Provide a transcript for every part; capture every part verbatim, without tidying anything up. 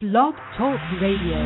Blog Talk Radio.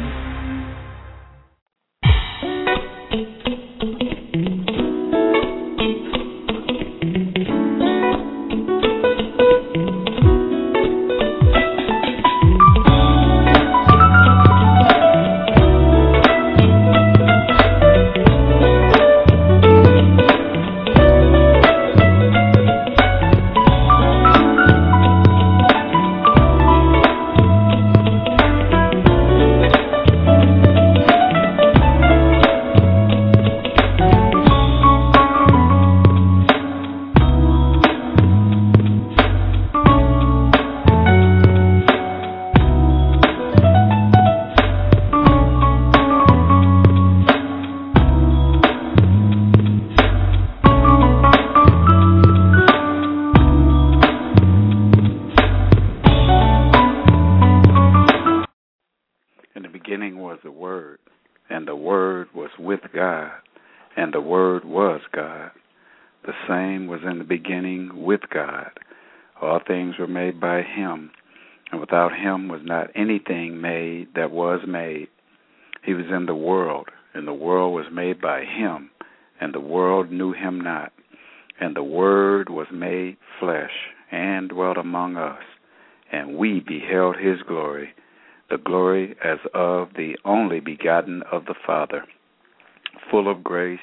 Anything made that was made. He was in the world, and the world was made by him, and the world knew him not. And the Word was made flesh and dwelt among us, and we beheld his glory, the glory as of the only begotten of the Father, full of grace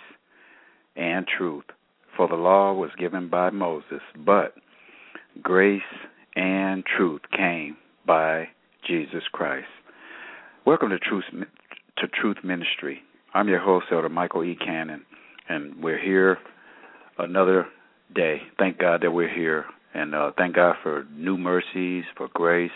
and truth. For the law was given by Moses, but grace and truth came by Jesus Christ. Welcome to Truth to Truth Ministry. I'm your host, Elder Michael E. Cannon, and we're here another day. Thank God that we're here, and uh, thank God for new mercies, for grace,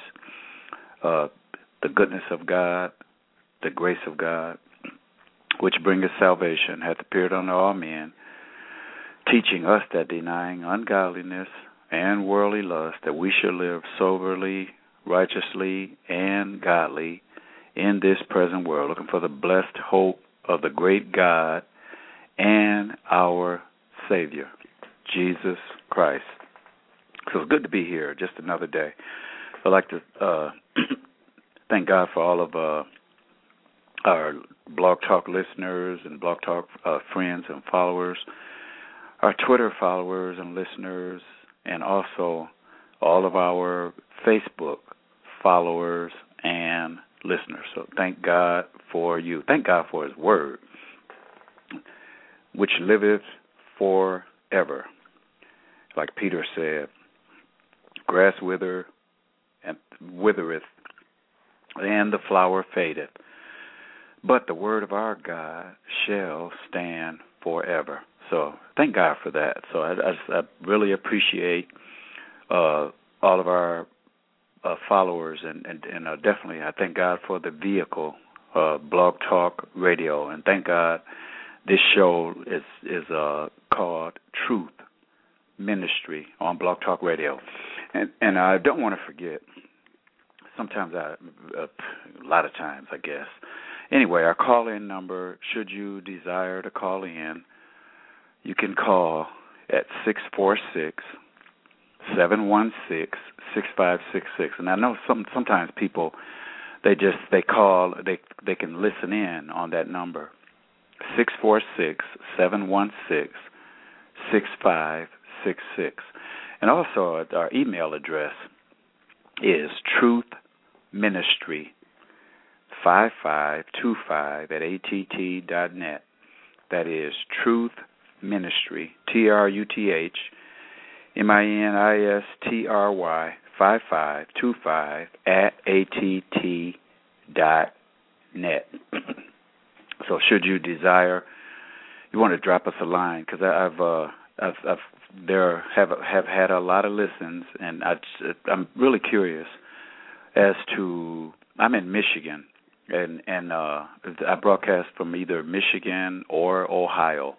uh, the goodness of God, the grace of God, which bringeth salvation, hath appeared unto all men, teaching us that denying ungodliness and worldly lust, that we should live soberly, righteously, and godly in this present world, looking for the blessed hope of the great God and our Savior, Jesus Christ. So it's good to be here, just another day. I'd like to uh, thank God for all of uh, our Blog Talk listeners and Blog Talk uh, friends and followers, our Twitter followers and listeners, and also all of our Facebook followers and listeners. So thank God for you. Thank God for his word, which liveth forever. Like Peter said, grass wither and withereth, and the flower fadeth, but the word of our God shall stand forever. So thank God for that. So I, I, I really appreciate uh, all of our Uh, followers, and, and, and uh, definitely I thank God for the vehicle, uh, Blog Talk Radio, and thank God this show is is uh, called Truth Ministry on Blog Talk Radio. And and I don't want to forget, sometimes I, uh, a lot of times I guess. Anyway, our call-in number, should you desire to call in, you can call at six four six, seven one six, six five six six. And I know some sometimes people, they just, they call, they they can listen in on that number, six four six, seven one six, six five six six. And also our email address is truthministry five five two five at A T T dot net. That is truthministry, T R U T H M I N I S T R Y five five two five at A T T dot net. So should you desire, you want to drop us a line, because I've, uh, I've, I've, there have have had a lot of listens, and I, I'm really curious as to, I'm in Michigan, and, and uh, I broadcast from either Michigan or Ohio.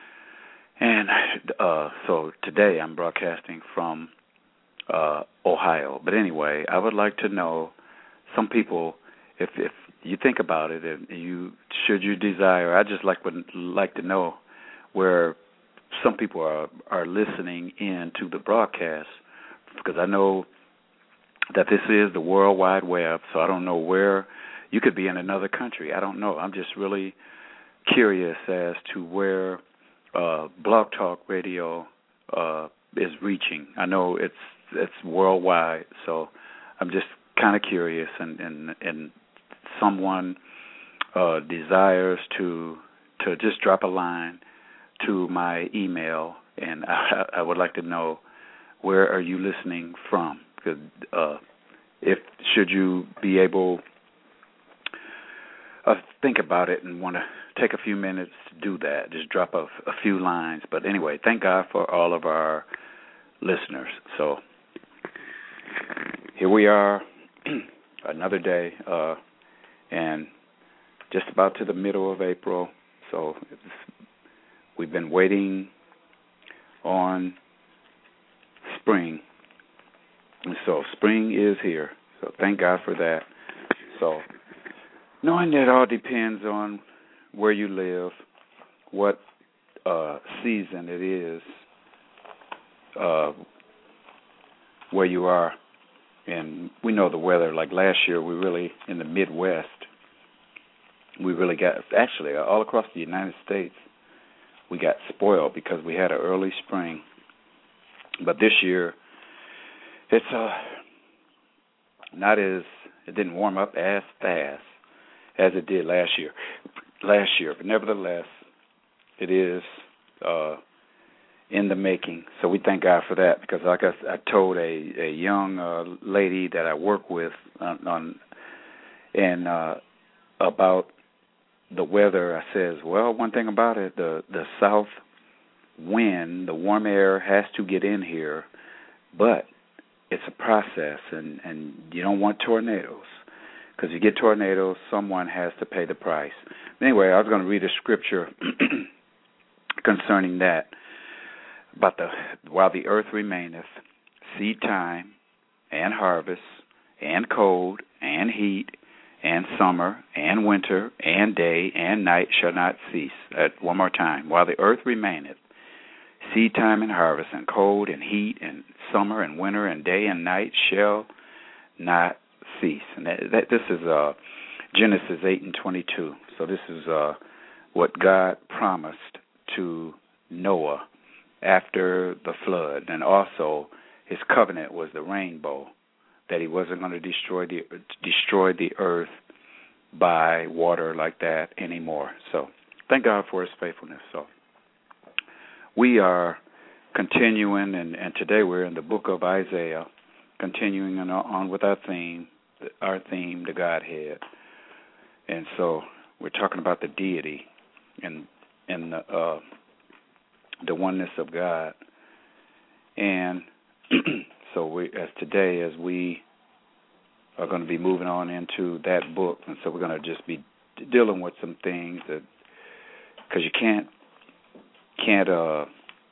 And uh, so today I'm broadcasting from uh, Ohio. But anyway, I would like to know, some people, if if you think about it, and you should you desire, I just like would like to know where some people are are listening in to the broadcast, because I know that this is the World Wide Web. So I don't know where you could be in another country. I don't know. I'm just really curious as to where uh, Blog Talk Radio uh, is reaching. I know it's it's worldwide, so I'm just kind of curious, and and, and someone uh, desires to to just drop a line to my email, and I, I would like to know, where are you listening from? Because uh, if should you be able uh, think about it and want to take a few minutes to do that, just drop a, a few lines. But anyway, thank God for all of our listeners. So here we are, another day, uh, and just about to the middle of April. So it's, we've been waiting on spring. And so spring is here. So thank God for that. So knowing that it all depends on where you live, what uh, season it is, uh, where you are. And we know the weather. Like last year, we really, in the Midwest, we really got, actually, all across the United States, we got spoiled because we had an early spring. But this year, it's uh, not as, it didn't warm up as fast as it did last year. Last year, but nevertheless, it is uh, in the making. So we thank God for that, because like I, I told a, a young uh, lady that I work with on, on and uh, about the weather, I says, well, one thing about it, the, the south wind, the warm air has to get in here, but it's a process, and, and you don't want tornadoes, because you get tornadoes, someone has to pay the price. Anyway, I was going to read a scripture concerning that, about the while the earth remaineth, seed time and harvest and cold and heat and summer and winter and day and night shall not cease. Uh, one more time. While the earth remaineth, seed time and harvest and cold and heat and summer and winter and day and night shall not cease. And that, that this is uh, Genesis eight and twenty-two. So this is uh, what God promised to Noah after the flood, and also his covenant was the rainbow, that he wasn't going to destroy the destroy the earth by water like that anymore. So thank God for his faithfulness. So we are continuing, and, and today we're in the book of Isaiah, continuing on, on with our theme, our theme, the Godhead. And so we're talking about the deity and and the uh, the oneness of God. And so we, as today, as we are going to be moving on into that book, and so we're going to just be dealing with some things that, because you can't can't uh,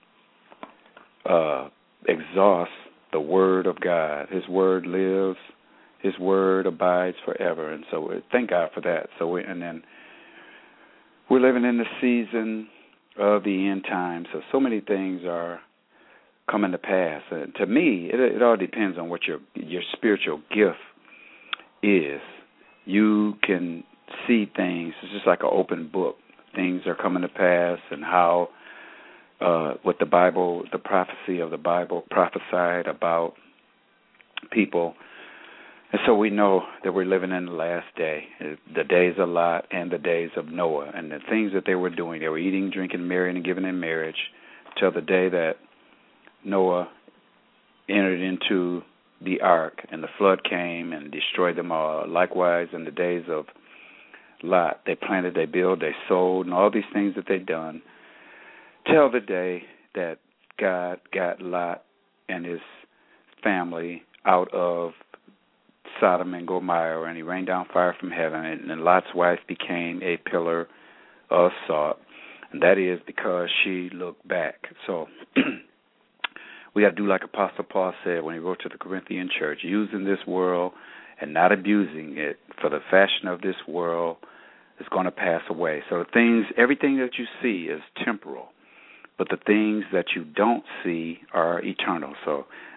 uh, exhaust the Word of God. His Word lives. His Word abides forever, and so we thank God for that. So we, and then we're living in the season of the end times. So so many things are coming to pass. And to me, it, it all depends on what your your spiritual gift is. You can see things. It's just like an open book. Things are coming to pass, and how uh, what the Bible, the prophecy of the Bible prophesied about people. And so we know that we're living in the last day, the days of Lot and the days of Noah, and the things that they were doing. They were eating, drinking, marrying, and giving in marriage till the day that Noah entered into the ark, and the flood came and destroyed them all. Likewise, in the days of Lot, they planted, they built, they sold, and all these things that they'd done, till the day that God got Lot and his family out of Sodom and Gomorrah, and he rained down fire from heaven, and Lot's wife became a pillar of salt, and that is because she looked back. So we got to do like Apostle Paul said when he wrote to the Corinthian church, using this world and not abusing it, for the fashion of this world is going to pass away. So the things, everything that you see is temporal, but the things that you don't see are eternal. So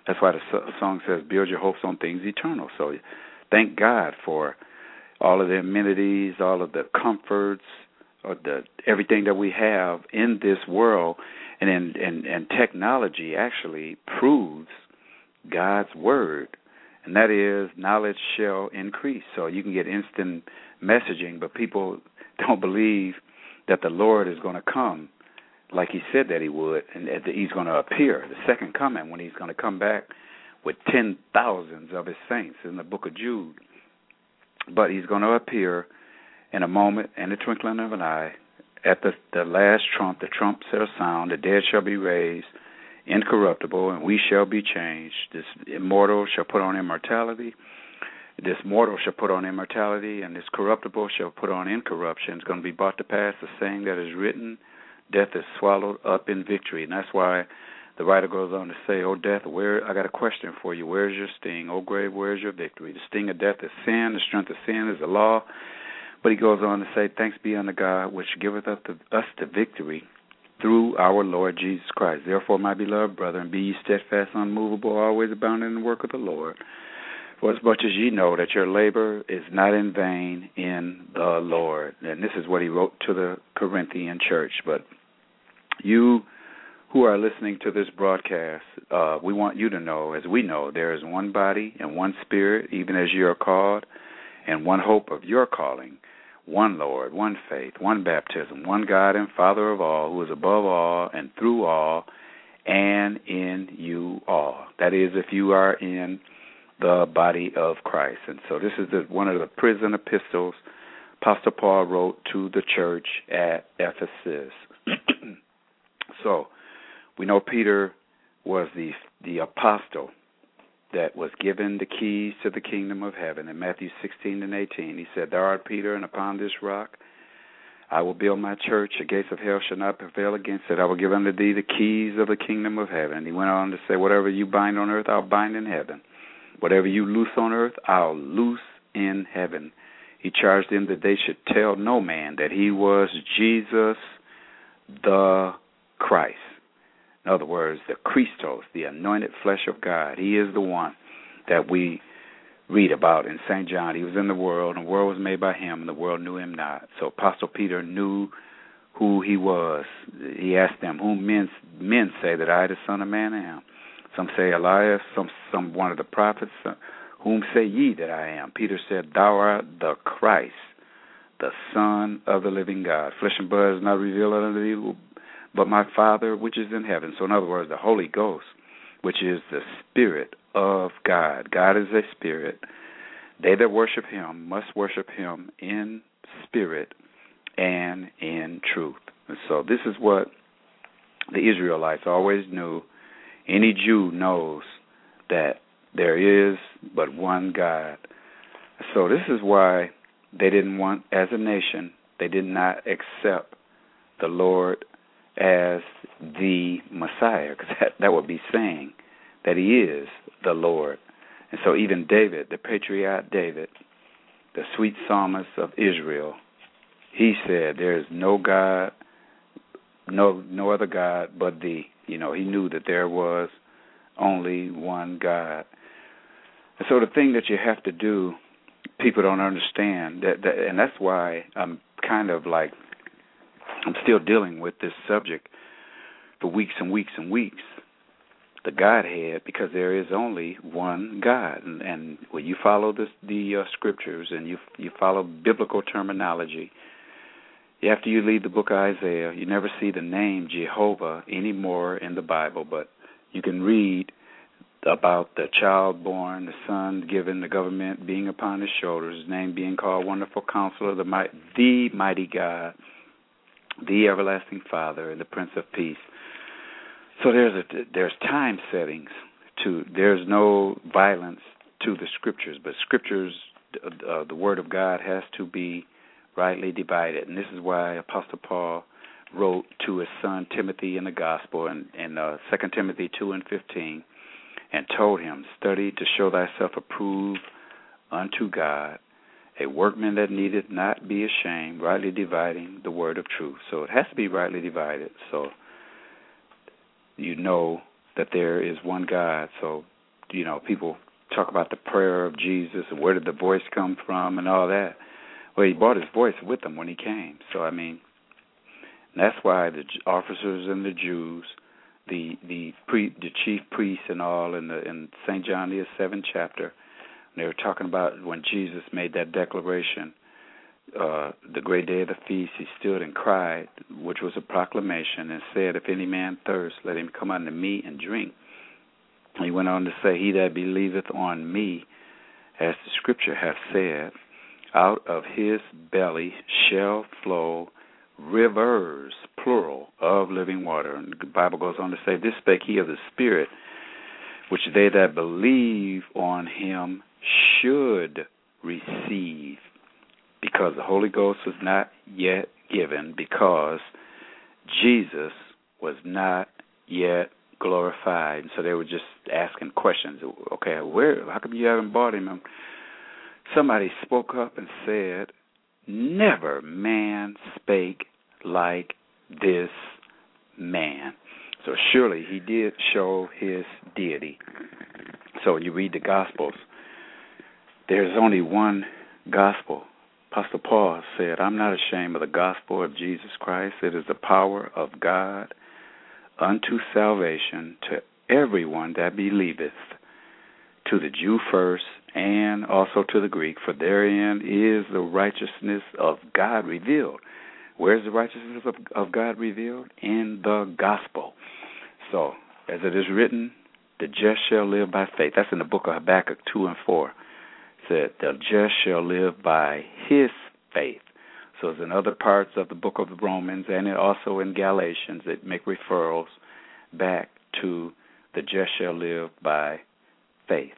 That's why the song says, build your hopes on things eternal. So thank God for all of the amenities, all of the comforts, or the everything that we have in this world. And, in, and, and technology actually proves God's word, and that is knowledge shall increase. So you can get instant messaging, but people don't believe that the Lord is going to come like he said that he would, and that he's going to appear, the second coming, when he's going to come back with ten thousands of his saints in the book of Jude. But he's going to appear in a moment, in the twinkling of an eye, at the, the last trump. The trump shall sound, the dead shall be raised, incorruptible, and we shall be changed. This immortal shall put on immortality. This mortal shall put on immortality, and this corruptible shall put on incorruption. It's going to be brought to pass the saying that is written, death is swallowed up in victory. And that's why the writer goes on to say, "O death, where I got a question for you. Where's your sting? O grave, where's your victory? The sting of death is sin. The strength of sin is the law." But he goes on to say, "Thanks be unto God, which giveth us the, us the victory through our Lord Jesus Christ. Therefore, my beloved brethren, be ye steadfast, unmovable, always abounding in the work of the Lord. For as much as ye know that your labor is not in vain in the Lord." And this is what he wrote to the Corinthian church. But you who are listening to this broadcast, uh, we want you to know, as we know, there is one body and one spirit, even as you are called, and one hope of your calling, one Lord, one faith, one baptism, one God and Father of all, who is above all and through all and in you all. That is, if you are in the body of Christ. And so this is the, one of the prison epistles Apostle Paul wrote to the church at Ephesus. So we know Peter was the the apostle that was given the keys to the kingdom of heaven. In Matthew sixteen and eighteen, he said, "Thou art Peter, and upon this rock I will build my church. The gates of hell shall not prevail against it. I will give unto thee the keys of the kingdom of heaven." He went on to say, "Whatever you bind on earth, I'll bind in heaven. Whatever you loose on earth, I'll loose in heaven." He charged them that they should tell no man that he was Jesus the Christ. In other words, the Christos, the anointed flesh of God. He is the one that we read about in Saint John. He was in the world, and the world was made by him, and the world knew him not. So Apostle Peter knew who he was. He asked them, "Whom men men say that I, the Son of Man, am? Some say Elias, some some one of the prophets. Whom say ye that I am?" Peter said, "Thou art the Christ, the Son of the living God. Flesh and blood is not revealed unto thee, but my Father which is in heaven." So in other words, the Holy Ghost, which is the Spirit of God. God is a spirit. They that worship him must worship him in spirit and in truth. And so this is what the Israelites always knew. Any Jew knows that there is but one God. So this is why they didn't want, as a nation, they did not accept the Lord as the Messiah, because that, that would be saying that he is the Lord. And so even David, the patriarch David, the sweet psalmist of Israel, he said, "There is no God, no no other God but thee." You know, he knew that there was only one God. And so the thing that you have to do, people don't understand, that, that and that's why I'm kind of like, I'm still dealing with this subject for weeks and weeks and weeks, the Godhead, because there is only one God. And, and when you follow this, the uh, scriptures and you you follow biblical terminology, after you leave the book of Isaiah, you never see the name Jehovah anymore in the Bible, but you can read about the child born, the son given, the government being upon his shoulders, his name being called Wonderful Counselor, the, might, the Mighty God, the Everlasting Father, and the Prince of Peace. So there's a, there's time settings to, there's no violence to the scriptures, but scriptures, uh, the Word of God has to be rightly divided. And this is why Apostle Paul wrote to his son Timothy in the gospel in, in uh, Second Timothy two and fifteen, and told him, "Study to show thyself approved unto God, a workman that needeth not be ashamed, rightly dividing the word of truth." So it has to be rightly divided. So you know that there is one God. So you know, people talk about the prayer of Jesus and where did the voice come from and all that. Well, he brought his voice with him when he came. So, I mean, that's why the officers and the Jews, the the pre, the chief priests and all in the in Saint John the seventh chapter, they were talking about when Jesus made that declaration, uh, the great day of the feast, he stood and cried, which was a proclamation, and said, if any man thirst, let him come unto me and drink. And he went on to say, he that believeth on me, as the scripture hath said, out of his belly shall flow rivers, plural, of living water. And the Bible goes on to say, this spake he of the Spirit, which they that believe on him should receive, because the Holy Ghost was not yet given, because Jesus was not yet glorified. And so they were just asking questions. Okay, where? How come you haven't brought him? And somebody spoke up and said, never man spake like this man. So surely he did show his deity. So when you read the Gospels, there's only one gospel. Apostle Paul said, I'm not ashamed of the gospel of Jesus Christ. It is the power of God unto salvation to everyone that believeth, to the Jew first, and also to the Greek, for therein is the righteousness of God revealed. Where's the righteousness of, of God revealed? In the gospel. So, as it is written, the just shall live by faith. That's in the book of Habakkuk two and four. It said, the just shall live by his faith. So it's in other parts of the book of Romans and also in Galatians that make referrals back to the just shall live by faith.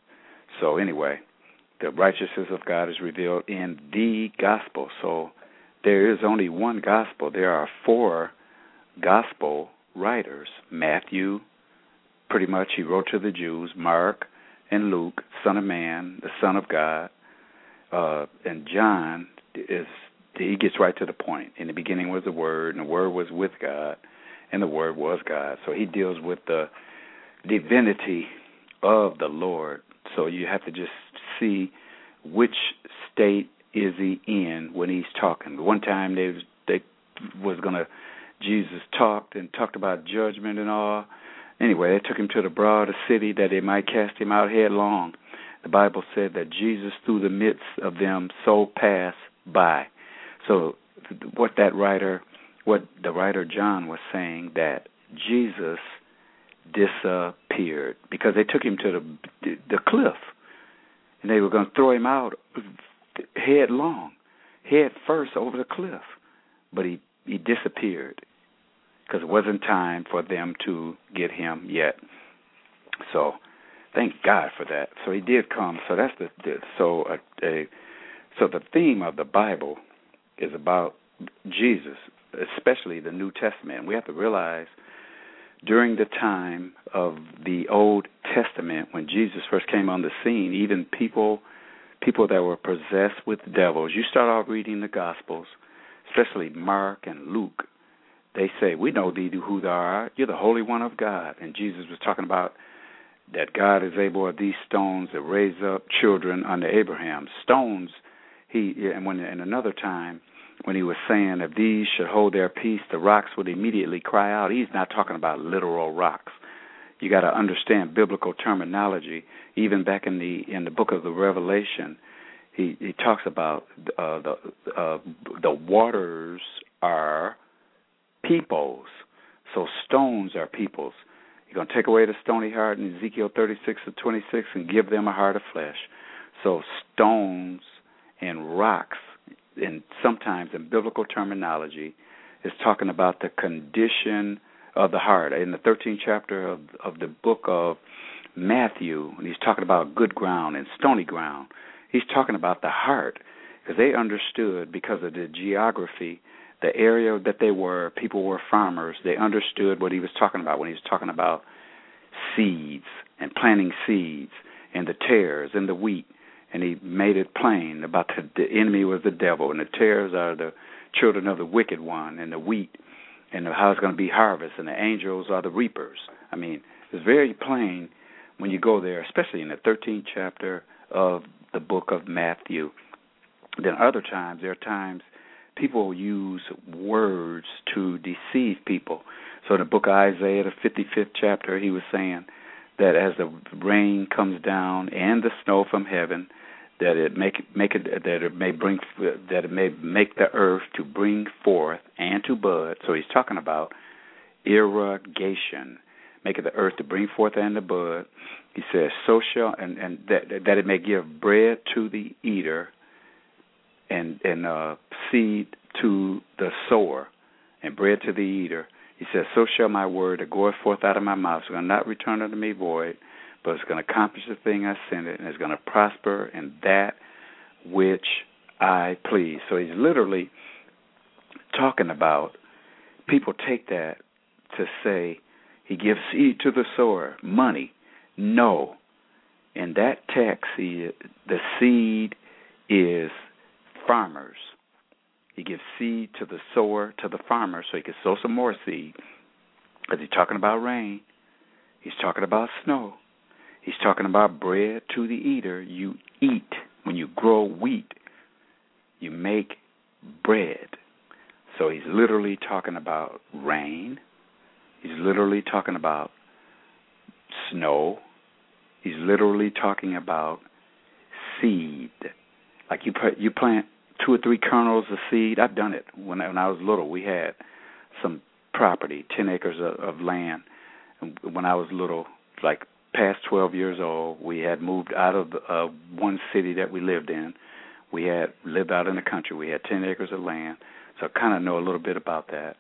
So anyway, the righteousness of God is revealed in the gospel. So there is only one gospel. There are four gospel writers. Matthew, pretty much he wrote to the Jews. Mark and Luke, Son of Man, the Son of God. Uh, and John, is he gets right to the point. In the beginning was the Word, and the Word was with God, and the Word was God. So he deals with the divinity of the Lord. So you have to just see which state is he in when he's talking. One time they was, they was gonna Jesus talked and talked about judgment and all. Anyway, they took him to the broader city that they might cast him out headlong. The Bible said that Jesus through the midst of them so passed by. So what that writer, what the writer John was saying, that Jesus disappeared because they took him to the the cliff, and they were going to throw him out headlong, head first over the cliff. But he, he disappeared because it wasn't time for them to get him yet. So thank God for that. So he did come. So that's the, the so a, a so the theme of the Bible is about Jesus, especially the New Testament. We have to realize during the time of the Old Testament, when Jesus first came on the scene, even people people that were possessed with devils, you start off reading the Gospels, especially Mark and Luke, they say, we know thee who thou art, you're the Holy One of God. And Jesus was talking about that God is able of these stones to raise up children unto Abraham. Stones, he and when in another time, when he was saying, if these should hold their peace, the rocks would immediately cry out. He's not talking about literal rocks. You got to understand biblical terminology. Even back in the in the book of the Revelation, he, he talks about uh, the uh, the waters are peoples. So stones are peoples. You're going to take away the stony heart in Ezekiel thirty-six to twenty-six and give them a heart of flesh. So stones and rocks, and sometimes in biblical terminology, is talking about the condition of the heart. In the thirteenth chapter of, of the book of Matthew, when he's talking about good ground and stony ground, he's talking about the heart, because they understood, because of the geography, the area that they were, people were farmers, they understood what he was talking about when he was talking about seeds and planting seeds and the tares and the wheat. And he made it plain about the, the enemy was the devil, and the tares are the children of the wicked one, and the wheat, and the, how it's going to be harvest, and the angels are the reapers. I mean, it's very plain when you go there, especially in the thirteenth chapter of the book of Matthew, then other times, there are times people use words to deceive people. So in the book of Isaiah, the fifty-fifth chapter, he was saying that as the rain comes down and the snow from heaven, that it make make it that it may bring that it may make the earth to bring forth and to bud. So he's talking about irrigation, making the earth to bring forth and to bud. He says, so shall and, and that that it may give bread to the eater and and uh, seed to the sower and bread to the eater. He says, so shall my word that goeth forth out of my mouth. It's going to not return unto me void, but it's going to accomplish the thing I sent it, and it's going to prosper in that which I please. So he's literally talking about, people take that to say he gives seed to the sower, money. No. In that text, he, the seed is farmers. He gives seed to the sower, to the farmer, so he can sow some more seed. Because he's talking about rain. He's talking about snow. He's talking about bread to the eater. You eat. When you grow wheat, you make bread. So he's literally talking about rain. He's literally talking about snow. He's literally talking about seed. Like you put, you plant two or three kernels of seed. I've done it. When I, when I was little, we had some property, ten acres of, of land. And when I was little, like past twelve years old, we had moved out of the, uh, one city that we lived in. We had lived out in the country. We had ten acres of land. So I kind of know a little bit about that.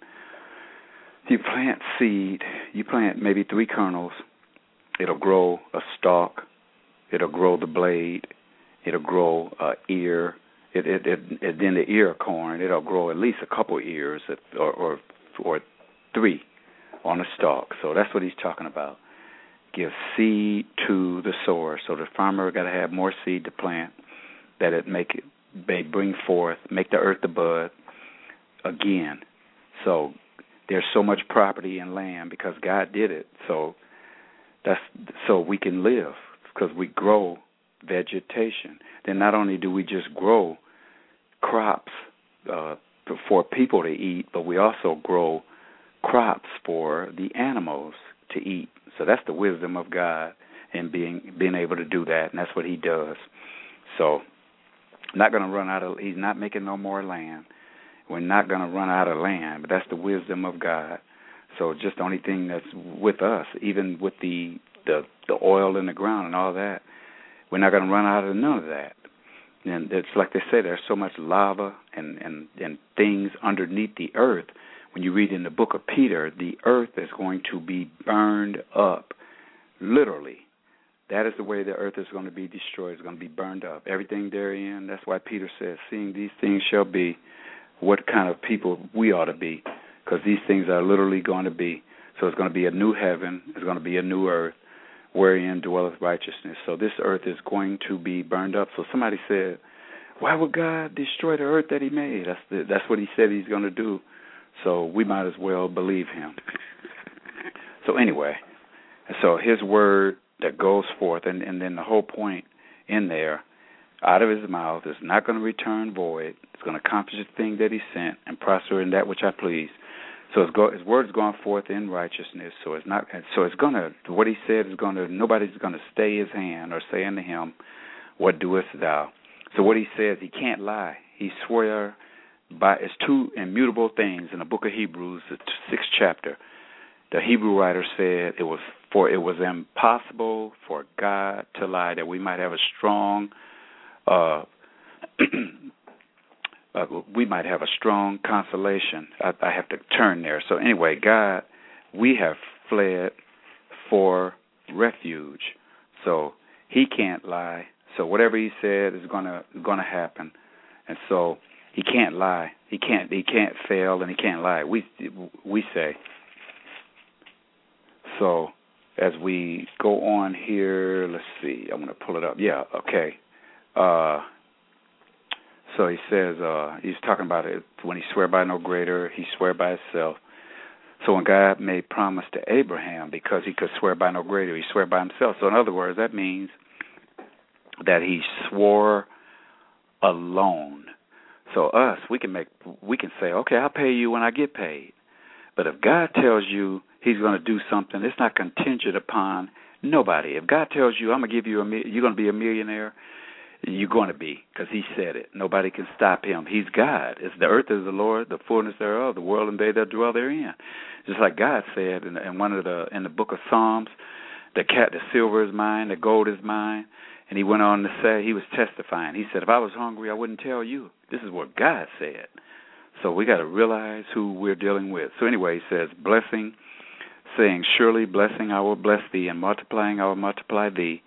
You plant seed. You plant maybe three kernels. It'll grow a stalk. It'll grow the blade. It'll grow an ear. It, it, it, it, then the ear of corn, it'll grow at least a couple ears or, or, or three on a stalk. So that's what he's talking about. Give seed to the sower. So the farmer got to have more seed to plant, that it make it may bring forth, make the earth to bud again. So there's so much property and land because God did it. So that's so we can live because we grow vegetation. Then not only do we just grow crops uh, for people to eat, but we also grow crops for the animals to eat. So that's the wisdom of God in being being able to do that, and that's what he does. So not going to run out of, he's not making no more land. We're not going to run out of land, but that's the wisdom of God. So just the only thing that's with us, even with the the, the oil in the ground and all that, we're not going to run out of none of that. And it's like they say, there's so much lava and, and, and things underneath the earth. When you read in the book of Peter, the earth is going to be burned up, literally. That is the way the earth is going to be destroyed. It's going to be burned up. Everything therein, that's why Peter says, seeing these things shall be, what kind of people we ought to be, because these things are literally going to be. So it's going to be a new heaven. It's going to be a new earth, wherein dwelleth righteousness. So this earth is going to be burned up. So somebody said, why would God destroy the earth that he made? That's the, that's what he said he's going to do. So we might as well believe him. So anyway, so his word that goes forth, and, and then the whole point in there, out of his mouth is not going to return void. It's going to accomplish the thing that he sent and prosper in that which I please. So his, go, his word is going forth in righteousness. So it's not. So it's going to. What he said is going to. Nobody's going to stay his hand or say unto him, "What doest thou?" So what he says, he can't lie. He swear by. It's two immutable things in the book of Hebrews, the sixth chapter. The Hebrew writer said it was for it was impossible for God to lie, that we might have a strong. Uh, Uh, we might have a strong consolation. I, I have to turn there. So anyway, God, we have fled for refuge. So he can't lie. So whatever he said is gonna gonna happen. And so he can't lie. He can't he can't fail, and he can't lie. We we say. So as we go on here, let's see. I'm gonna pull it up. Yeah. Okay. Uh, So he says, uh, he's talking about it, when he swear by no greater, he swear by himself. So when God made promise to Abraham, because he could swear by no greater, he swore by himself. So in other words, that means that he swore alone. So us, we can make, we can say, okay, I'll pay you when I get paid. But if God tells you he's going to do something, it's not contingent upon nobody. If God tells you, I'm going to give you a, you're going to be a millionaire, you're going to be, because he said it. Nobody can stop him. He's God. It's the earth is the Lord, the fullness thereof, the world and they that dwell therein. Just like God said in, in one of the in the book of Psalms, the cat, the silver is mine, the gold is mine. And he went on to say, he was testifying. He said, if I was hungry, I wouldn't tell you. This is what God said. So we got to realize who we're dealing with. So anyway, he says, blessing, saying, surely blessing I will bless thee, and multiplying I will multiply thee.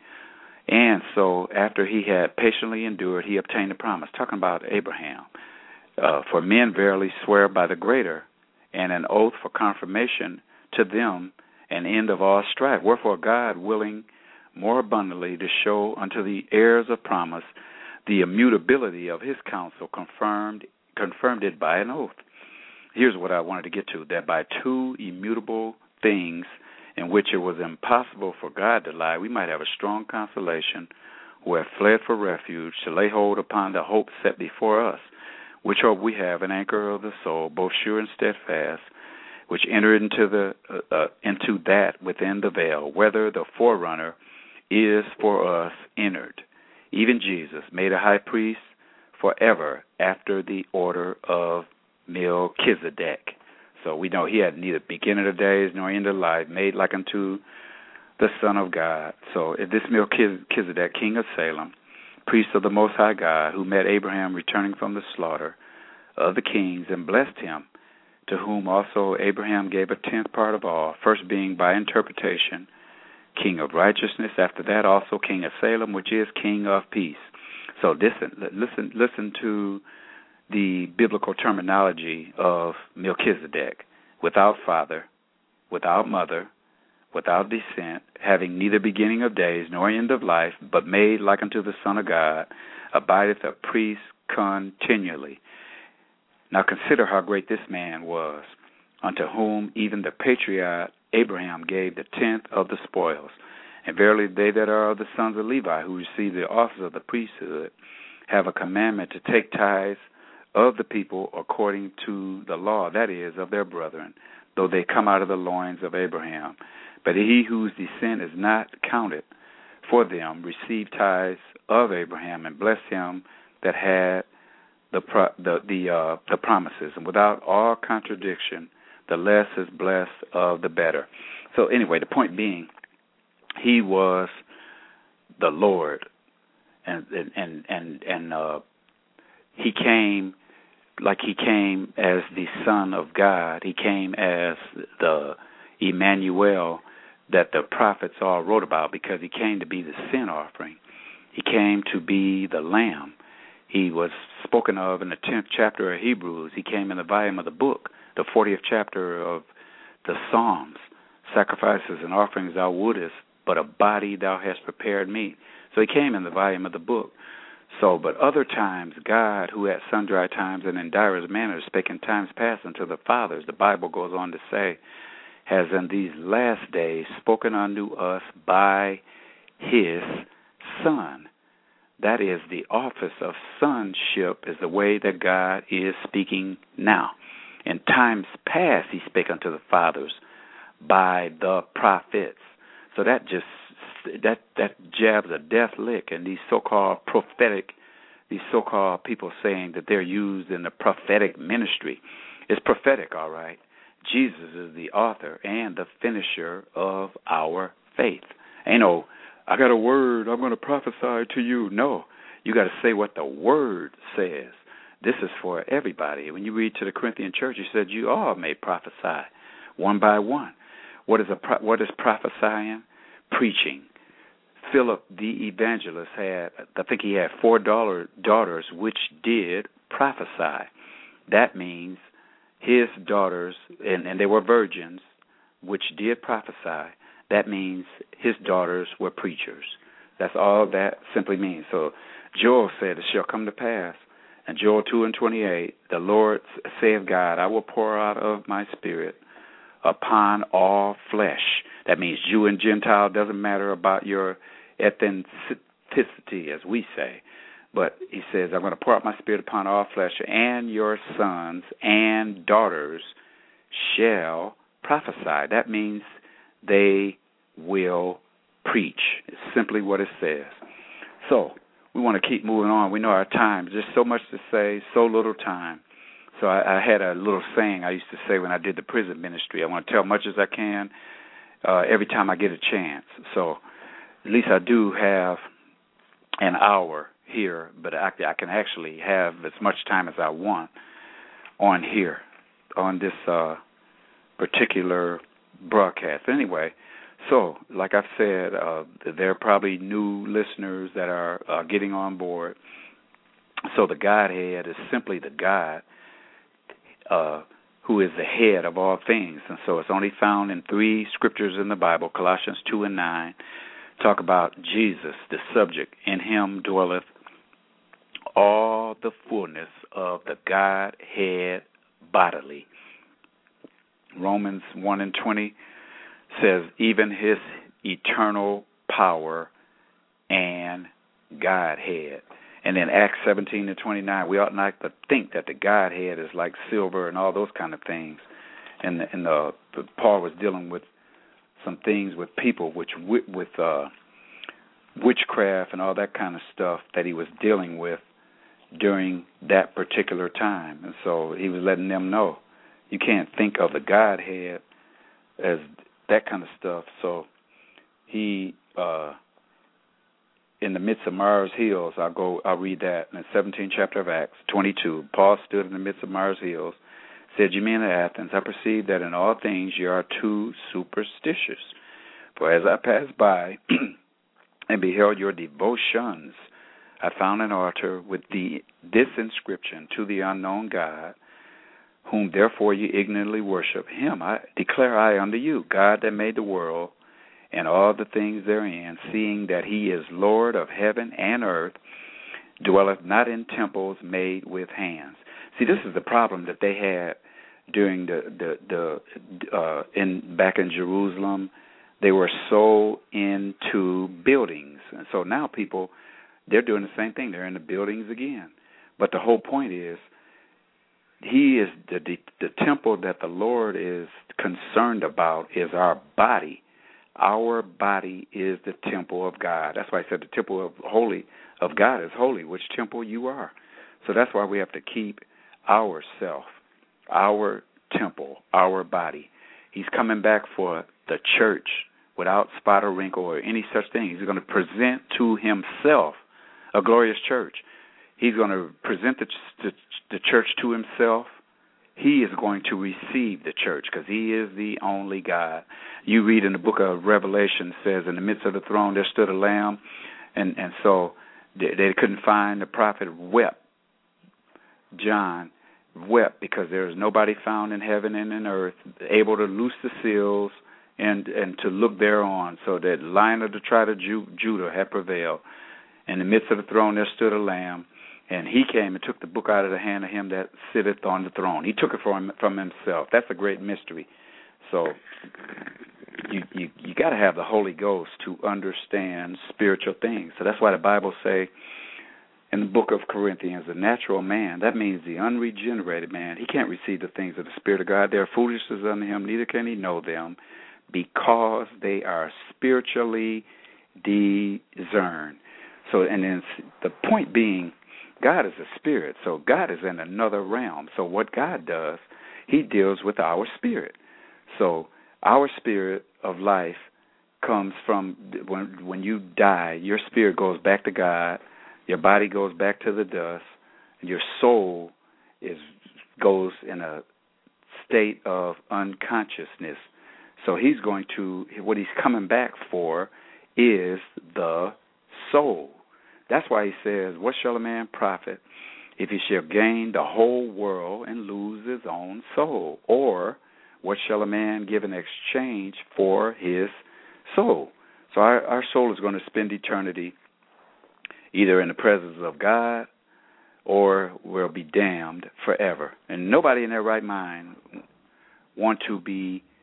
And so after he had patiently endured, he obtained the promise. Talking about Abraham. Uh, for men verily swear by the greater, and an oath for confirmation to them, an end of all strife. Wherefore God, willing more abundantly to show unto the heirs of promise the immutability of his counsel, confirmed confirmed it by an oath. Here's what I wanted to get to, that by two immutable things in which it was impossible for God to lie, we might have a strong consolation who have fled for refuge to lay hold upon the hope set before us, which hope we have, an anchor of the soul, both sure and steadfast, which enter into the uh, uh, into that within the veil, whether the forerunner is for us entered, even Jesus, made a high priest forever after the order of Melchizedek. So we know he had neither beginning of days nor end of life, made like unto the Son of God. So if this Melchizedek, king of Salem, priest of the Most High God, who met Abraham returning from the slaughter of the kings and blessed him, to whom also Abraham gave a tenth part of all, first being by interpretation king of righteousness, after that also king of Salem, which is king of peace. So listen, listen, listen to the biblical terminology of Melchizedek: without father, without mother, without descent, having neither beginning of days nor end of life, but made like unto the Son of God, abideth a priest continually. Now consider how great this man was, unto whom even the patriarch Abraham gave the tenth of the spoils. And verily they that are of the sons of Levi, who receive the office of the priesthood, have a commandment to take tithes of the people according to the law, that is, of their brethren, though they come out of the loins of Abraham. But he whose descent is not counted for them received tithes of Abraham, and blessed him that had the pro- the the, uh, the promises. And without all contradiction, the less is blessed of the better. So anyway, the point being, he was the Lord, and and and and, and uh, he came like he came as the Son of God. He came as the Emmanuel that the prophets all wrote about, because he came to be the sin offering. He came to be the Lamb. He was spoken of in the tenth chapter of Hebrews. He came in the volume of the book, the fortieth chapter of the Psalms. Sacrifices and offerings thou wouldest, but a body thou hast prepared me. So he came in the volume of the book. So, but other times, God, who at sundry times and in divers manners spake in times past unto the fathers, the Bible goes on to say, has in these last days spoken unto us by his Son. That is, the office of sonship is the way that God is speaking now. In times past, he spake unto the fathers by the prophets. So that just that that jabs a death lick in these so-called prophetic, these so-called people saying that they're used in the prophetic ministry. It's prophetic, all right. Jesus is the author and the finisher of our faith. Ain't no, I got a word, I'm going to prophesy to you. No, you got to say what the word says. This is for everybody. When you read to the Corinthian church, he said you all may prophesy one by one. What is a pro- what is prophesying? Preaching. Philip the evangelist had, I think he had four daughter, daughters which did prophesy. That means his daughters, and, and they were virgins, which did prophesy. That means his daughters were preachers. That's all that simply means. So Joel said, it shall come to pass. And Joel two and twenty-eight, the Lord saith God, I will pour out of my spirit upon all flesh. That means Jew and Gentile. Doesn't matter about your ethnicity, as we say. But he says, I'm going to pour out my spirit upon all flesh, and your sons and daughters shall prophesy. That means they will preach. It's simply what it says. So we want to keep moving on. We know our time. There's so much to say, so little time. So I, I had a little saying I used to say when I did the prison ministry. I want to tell much as I can uh, every time I get a chance. So at least I do have an hour here, but I, I can actually have as much time as I want on here, on this uh, particular broadcast. Anyway, so like I've said, uh, there are probably new listeners that are uh, getting on board. So the Godhead is simply the God uh, who is the head of all things. And so it's only found in three scriptures in the Bible, Colossians two and nine, talk about Jesus, the subject. In him dwelleth all the fullness of the Godhead bodily. Romans one and twenty says, even his eternal power and Godhead. And then Acts seventeen and twenty-nine, we ought not to think that the Godhead is like silver and all those kind of things. And, the, and the, the, Paul was dealing with some things with people, which with uh, witchcraft and all that kind of stuff that he was dealing with during that particular time. And so he was letting them know, you can't think of the Godhead as that kind of stuff. So he, uh, in the midst of Mars Hills, I'll go, I'll read that in the seventeenth chapter of Acts, twenty-two. Paul stood in the midst of Mars Hills, said, ye men of Athens, I perceive that in all things you are too superstitious. For as I passed by and beheld your devotions, I found an altar with the this inscription, to the unknown God, whom therefore you ignorantly worship. Him I declare I unto you, God that made the world and all the things therein, seeing that he is Lord of heaven and earth, dwelleth not in temples made with hands. See, this is the problem that they had during the the, the uh, in back in Jerusalem. They were so into buildings, and so now people, they're doing the same thing. They're in the buildings again. But the whole point is, he is the, the the temple that the Lord is concerned about is our body. Our body is the temple of God. That's why I said the temple of holy of God is holy, which temple you are. So that's why we have to keep our self, our temple, our body. He's coming back for the church without spot or wrinkle or any such thing. He's going to present to himself a glorious church. He's going to present the, the, the church to himself. He is going to receive the church because he is the only God. You read in the book of Revelation, says, in the midst of the throne there stood a lamb, and, and so they, they couldn't find the prophet, wept. John wept because there is nobody found in heaven and in earth able to loose the seals and, and to look thereon. So that Lion of the tribe of Ju- Judah had prevailed. In the midst of the throne there stood a lamb, and he came and took the book out of the hand of him that sitteth on the throne. He took it from from himself. That's a great mystery. So you you, you got to have the Holy Ghost to understand spiritual things. So that's why the Bible say in the book of Corinthians, the natural man, that means the unregenerated man, he can't receive the things of the Spirit of God. They are foolishness unto him, neither can he know them, because they are spiritually discerned. So, and then the point being, God is a spirit, so God is in another realm. So what God does, he deals with our spirit. So our spirit of life comes from when when you die, your spirit goes back to God, your body goes back to the dust, and your soul is goes in a state of unconsciousness. So he's going to, what he's coming back for is the soul. That's why he says, what shall a man profit if he shall gain the whole world and lose his own soul? Or what shall a man give in exchange for his soul? So our, our soul is going to spend eternity either in the presence of God or will be damned forever. And nobody in their right mind want to be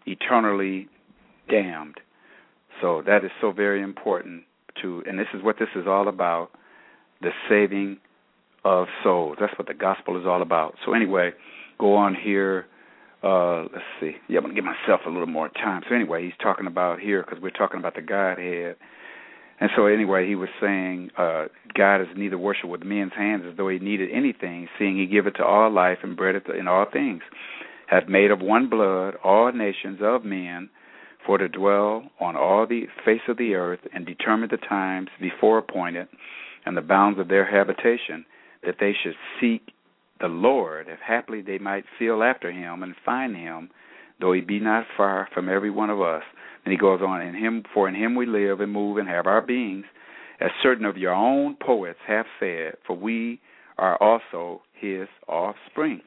eternally damned. So that is so very important to, and this is what this is all about, the saving of souls. That's what the gospel is all about. So anyway, go on here. Uh, let's see. Yeah, I'm going to give myself a little more time. So anyway, he's talking about here, because we're talking about the Godhead. And so anyway, he was saying uh, God is neither worshipped with men's hands as though he needed anything, seeing he giveth to all life and bread in all things, hath made of one blood all nations of men for to dwell on all the face of the earth, and determined the times before appointed and the bounds of their habitation, that they should seek the Lord, if haply they might feel after him and find him, though he be not far from every one of us. And he goes on, in him, for in him we live and move and have our beings, as certain of your own poets have said, for we are also his offspring.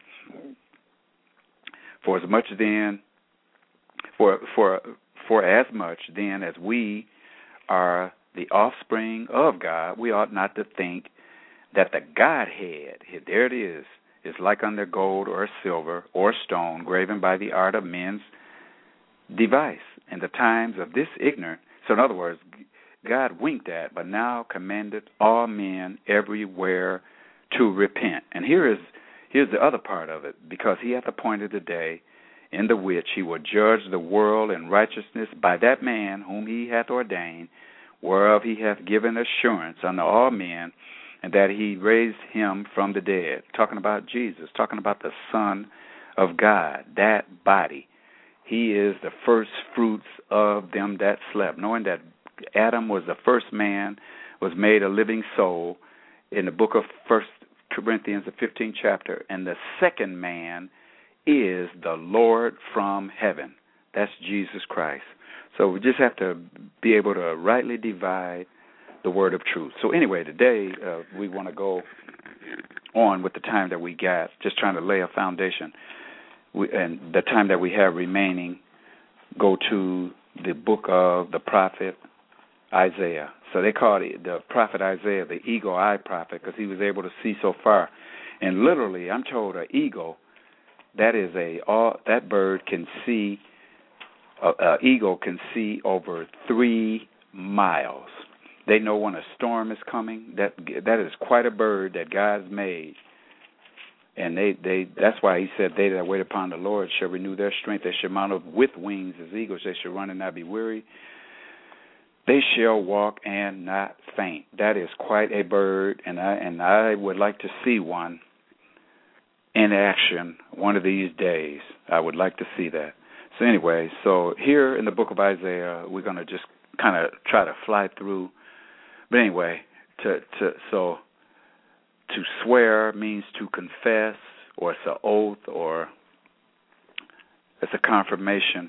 For as much then, for for for as much then as we are the offspring of God, we ought not to think that the Godhead, there it is, is like unto gold or silver or stone, graven by the art of men's device. In the times of this ignorant, so in other words, God winked at, but now commanded all men everywhere to repent. And here is here's the other part of it, because he hath appointed a day in the which he will judge the world in righteousness by that man whom he hath ordained, whereof he hath given assurance unto all men, and that he raised him from the dead. Talking about Jesus, talking about the Son of God, that body. He is the first fruits of them that slept, knowing that Adam was the first man, was made a living soul in the book of First Corinthians, the fifteenth chapter, and the second man is the Lord from heaven. That's Jesus Christ. So we just have to be able to rightly divide the word of truth. So anyway, today uh, we want to go on with the time that we got, just trying to lay a foundation. We, and the time that we have remaining, go to the book of the prophet Isaiah. So they call it the prophet Isaiah the eagle-eye prophet, because he was able to see so far. And literally, I'm told an eagle, that is a all, that bird can see, an eagle can see over three miles. They know when a storm is coming. That that is quite a bird that God's made. And they, they that's why he said, they that wait upon the Lord shall renew their strength. They shall mount up with wings as eagles. They shall run and not be weary. They shall walk and not faint. That is quite a bird, and I and I would like to see one in action one of these days. I would like to see that. So anyway, so here in the book of Isaiah, we're going to just kind of try to fly through. But anyway, to to so to swear means to confess, or it's an oath, or it's a confirmation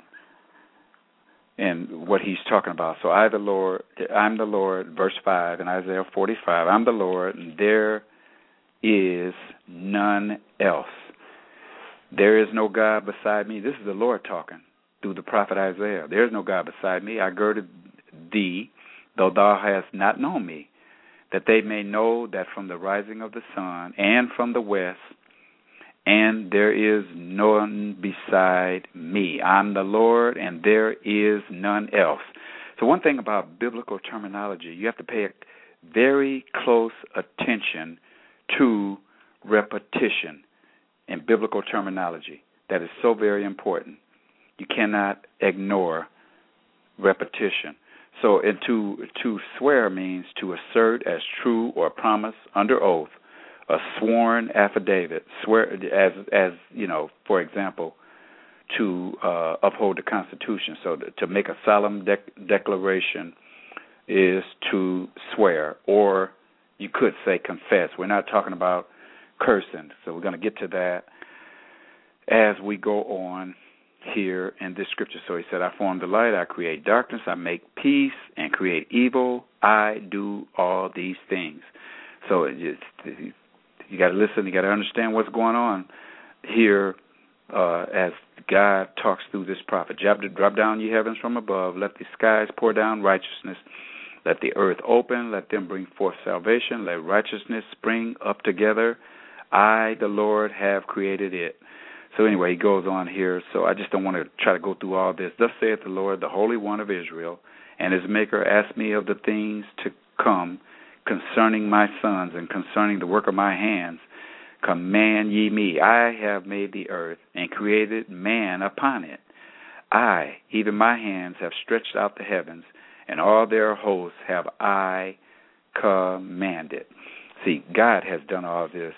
in what he's talking about. So I the Lord, I'm the Lord, verse five in Isaiah forty-five, I'm the Lord, and there is none else. There is no God beside me. This is the Lord talking through the prophet Isaiah. There is no God beside me. I girded thee, though thou hast not known me, that they may know that from the rising of the sun and from the west, and there is none beside me. I'm the Lord, and there is none else. So one thing about biblical terminology, you have to pay very close attention to repetition in biblical terminology. That is so very important. You cannot ignore repetition. So and to to swear means to assert as true or promise under oath, a sworn affidavit. Swear as as you know, for example, to uh, uphold the Constitution. So to, to make a solemn dec- declaration is to swear, or you could say confess. We're not talking about cursing, so we're going to get to that as we go on here in this scripture. So he said, I form the light, I create darkness, I make peace and create evil. I do all these things. So it just, you got to listen, you got to understand what's going on here uh, as God talks through this prophet. Drop down ye heavens from above, let the skies pour down righteousness, let the earth open, let them bring forth salvation, let righteousness spring up together. I, the Lord, have created it. So anyway, he goes on here. So I just don't want to try to go through all this. Thus saith the Lord, the Holy One of Israel, and his Maker asked me of the things to come concerning my sons and concerning the work of my hands. Command ye me. I have made the earth and created man upon it. I, even my hands, have stretched out the heavens, and all their hosts have I commanded. See, God has done all this.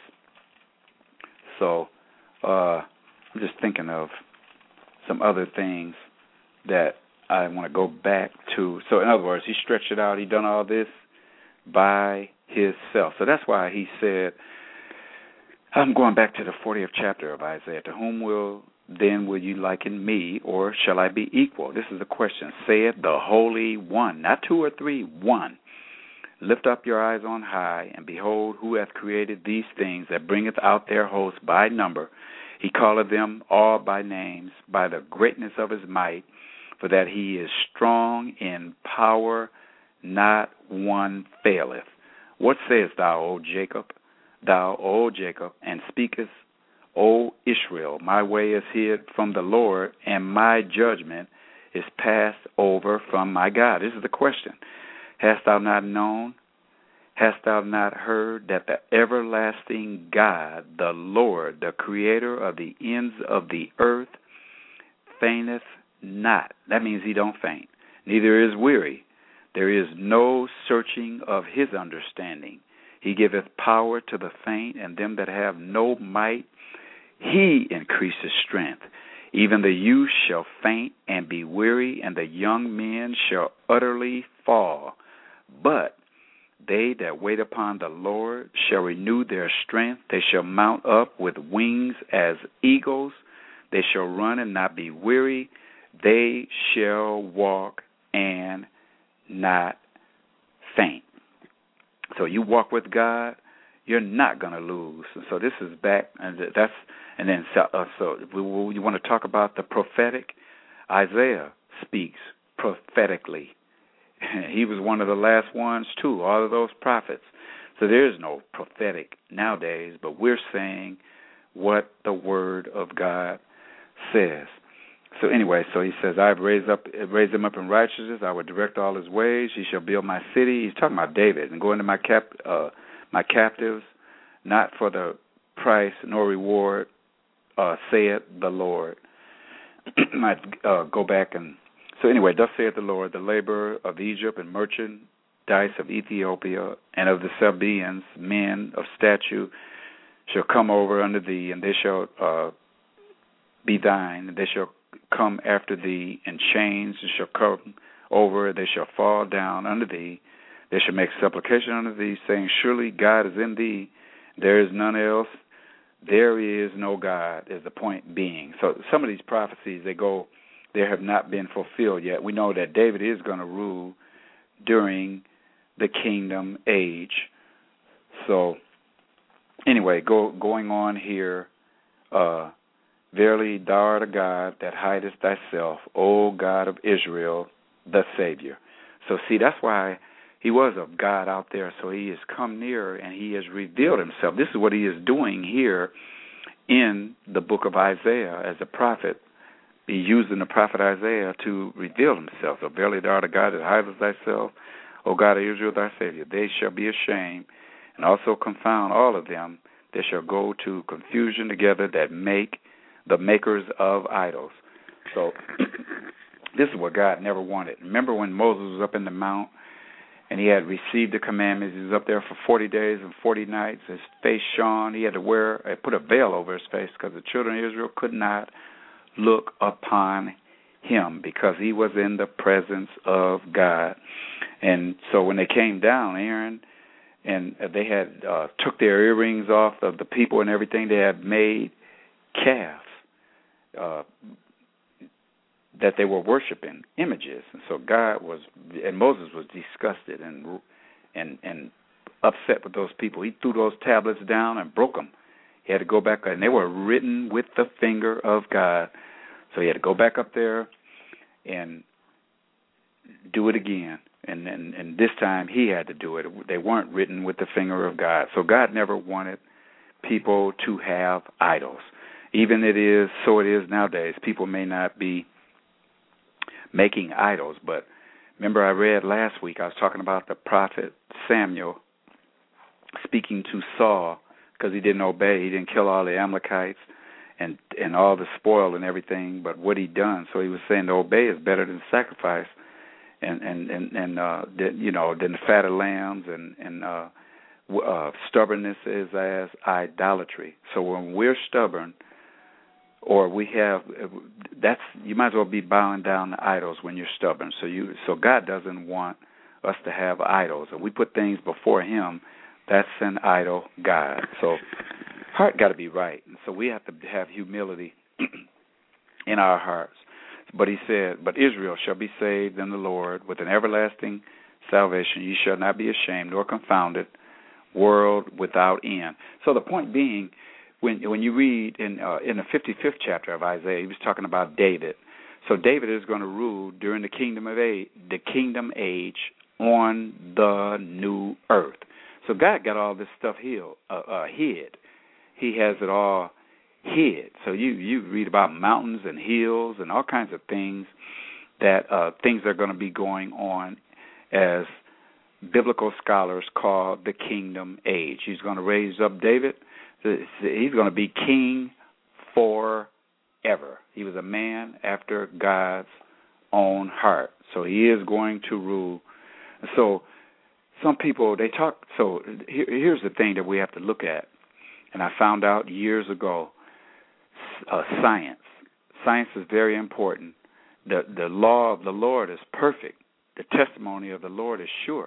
So uh, I'm just thinking of some other things that I want to go back to. So in other words, he stretched it out. He done all this by himself. So that's why he said, I'm going back to the fortieth chapter of Isaiah. To whom will then will you liken me, or shall I be equal? This is the question. Saith the Holy One, not two or three, one. Lift up your eyes on high, and behold, who hath created these things that bringeth out their hosts by number. He calleth them all by names, by the greatness of his might, for that he is strong in power, not one faileth. What sayest thou, O Jacob? Thou, O Jacob, and speakest, O Israel, my way is hid from the Lord, and my judgment is passed over from my God. This is the question. Hast thou not known? Hast thou not heard that the everlasting God, the Lord, the creator of the ends of the earth, fainteth not? That means he don't faint. Neither is weary. There is no searching of his understanding. He giveth power to the faint, and them that have no might he increaseth strength. Even the youth shall faint and be weary, and the young men shall utterly fall. But they that wait upon the Lord shall renew their strength. They shall mount up with wings as eagles. They shall run and not be weary. They shall walk and not faint. So you walk with God, you're not going to lose. And so this is back, and that's, and then so, uh, so we, we, you want to talk about the prophetic. Isaiah speaks prophetically. He was one of the last ones too. All of those prophets. So there is no prophetic nowadays, but we're saying what the Word of God says. So anyway, so he says, I've raised up, raised him up in righteousness. I will direct all his ways. He shall build my city. He's talking about David, and go into my cap, uh, my captives, not for the price nor reward, uh, saith the Lord. Might uh, go back and so anyway, thus saith the Lord, the labor of Egypt and merchandise of Ethiopia and of the Sabaeans, men of stature, shall come over unto thee, and they shall uh, be thine, and they shall come after thee in chains, and shall come over, they shall fall down unto thee, they shall make supplication unto thee, saying, surely God is in thee, there is none else, there is no God, is the point being. So some of these prophecies, they go, they have not been fulfilled yet. We know that David is going to rule during the kingdom age. So anyway, go, going on here, uh, verily thou art a God that hidest thyself, O God of Israel, the Savior. So see, that's why he was a God out there. So he has come near and he has revealed himself. This is what he is doing here in the book of Isaiah as a prophet. He's using the prophet Isaiah to reveal himself. So verily thou art a God that hidest thyself, O God of Israel, thy Savior. They shall be ashamed and also confound all of them. They shall go to confusion together that make the makers of idols. So this is what God never wanted. Remember when Moses was up in the mount and he had received the commandments? He was up there for forty days and forty nights. His face shone. He had to wear, put a veil over his face because the children of Israel could not look upon him because he was in the presence of God. And so when they came down, Aaron, and they had uh, took their earrings off of the people and everything, they had made calves uh, that they were worshiping, images. And so God was, and Moses was disgusted and and and upset with those people. He threw those tablets down and broke them. He had to go back, and they were written with the finger of God. So he had to go back up there and do it again. And, and, and this time he had to do it. They weren't written with the finger of God. So God never wanted people to have idols. even it is, so it is nowadays. People may not be making idols, but remember I read last week, I was talking about the prophet Samuel speaking to Saul because he didn't obey. He didn't kill all the Amalekites and and all the spoil and everything, but what he done. So he was saying to obey is better than sacrifice, and and and, and uh, the, you know, than the fat of lambs, and and uh, uh, stubbornness is as idolatry. So when we're stubborn, or we have, that's, you might as well be bowing down to idols when you're stubborn. So you, so God doesn't want us to have idols. If we put things before Him, that's an idol God. So heart got to be right. And so we have to have humility in our hearts. But He said, but Israel shall be saved in the Lord with an everlasting salvation. You shall not be ashamed nor confounded, world without end. So the point being, when when you read in uh, in the fifty-fifth chapter of Isaiah, he was talking about David. So David is going to rule during the kingdom of age, the kingdom age on the new earth. So God got all this stuff healed, uh, uh, hid. He has it all hid. So you, you read about mountains and hills and all kinds of things that uh, things are going to be going on as biblical scholars call the kingdom age. He's going to raise up David. He's going to be king forever. He was a man after God's own heart. So he is going to rule. So some people, they talk, so here, here's the thing that we have to look at. And I found out years ago, uh, science. Science is very important. The, the law of the Lord is perfect. The testimony of the Lord is sure.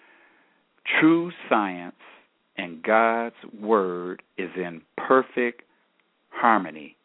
True science and God's word is in perfect harmony.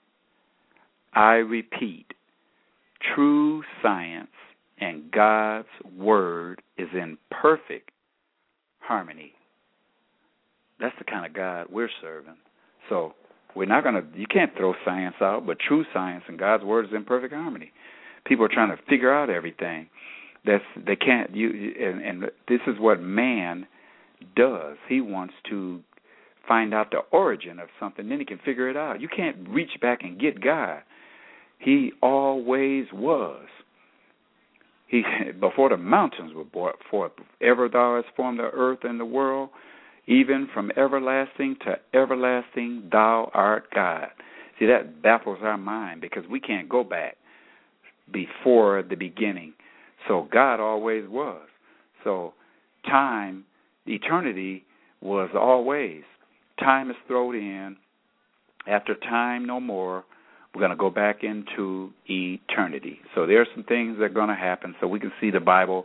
I repeat, true science and God's word is in perfect harmony. That's the kind of God we're serving. So we're not going to, you can't throw science out, but true science and God's word is in perfect harmony. People are trying to figure out everything. That's, they can't, you, and, and this is what man does. He wants to find out the origin of something, then he can figure it out. You can't reach back and get God. He always was. He, before the mountains were brought forth, ever thou hast formed the earth and the world, even from everlasting to everlasting thou art God. See, that baffles our mind because we can't go back before the beginning. So God always was. So time, eternity was always. Time is thrown in. After time no more, we're going to go back into eternity. So there are some things that are going to happen so we can see the Bible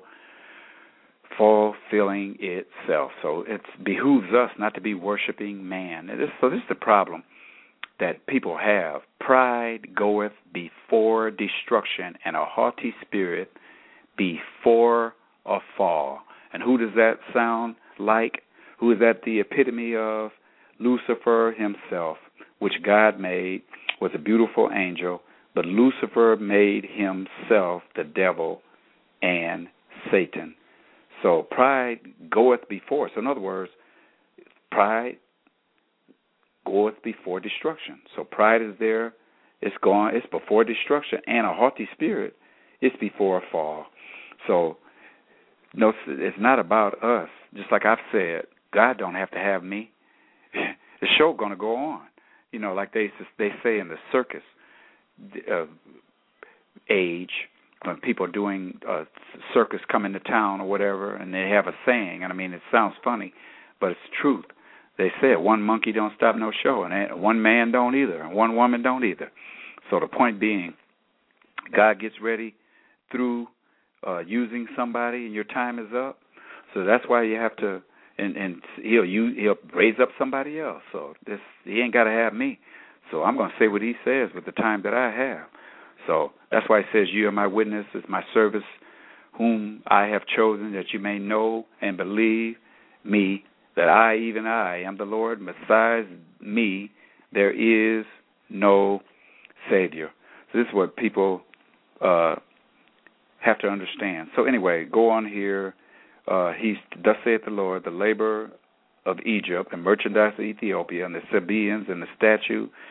fulfilling itself. So it behooves us not to be worshiping man. This, so this is the problem that people have. Pride goeth before destruction, and a haughty spirit before a fall. And who does that sound like? Who is that the epitome of? Lucifer himself, which God made, was a beautiful angel, but Lucifer made himself the devil and Satan. So pride goeth before. So in other words, pride goeth before destruction. So pride is there. It's gone. It's before destruction. And a haughty spirit is before a fall. So no, it's not about us. Just like I've said, God don't have to have me. The show going to go on. You know, like they they say in the circus uh, age, when people are doing uh, circus come into town or whatever, and they have a saying, and I mean, it sounds funny, but it's truth. They say one monkey don't stop no show, and one man don't either, and one woman don't either. So the point being, God gets ready through uh, using somebody, and your time is up. So that's why you have to, and, and he'll you, he'll raise up somebody else. So this he ain't got to have me. So I'm going to say what he says with the time that I have. So that's why he says, you are my witness, is my service, whom I have chosen, that you may know and believe me, that I, even I, am the Lord. Besides me, there is no Savior. So this is what people uh, have to understand. So anyway, go on here. Uh, he's, thus saith the Lord, the labor of Egypt and merchandise of Ethiopia and the Sabaeans and the statue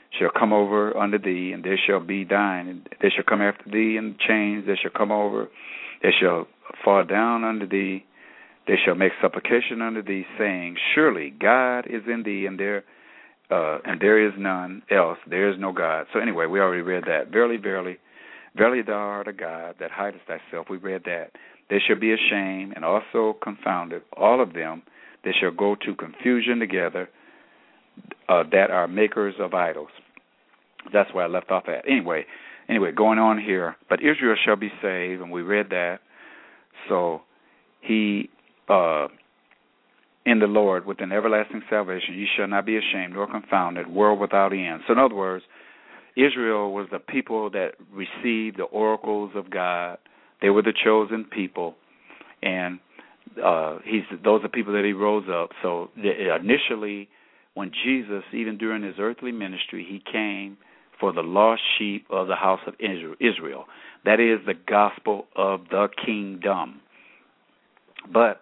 shall come over unto thee, and there shall be thine. And they shall come after thee in chains. They shall come over. They shall fall down unto thee. They shall make supplication unto thee, saying, Surely God is in thee, and there uh, and there is none else. There is no God. So anyway, we already read that. Verily, verily, verily thou art a God that hidest thyself. We read that. They shall be ashamed and also confounded, all of them. They shall go to confusion together, uh, that are makers of idols. That's where I left off at. Anyway, anyway, going on here. But Israel shall be saved, and we read that. So he, uh, in the Lord, with an everlasting salvation, ye shall not be ashamed nor confounded, world without end. So in other words, Israel was the people that received the oracles of God. They were the chosen people, and uh, he's those are people that he rose up. So the, initially, when Jesus, even during his earthly ministry, he came for the lost sheep of the house of Israel. That is the gospel of the kingdom. But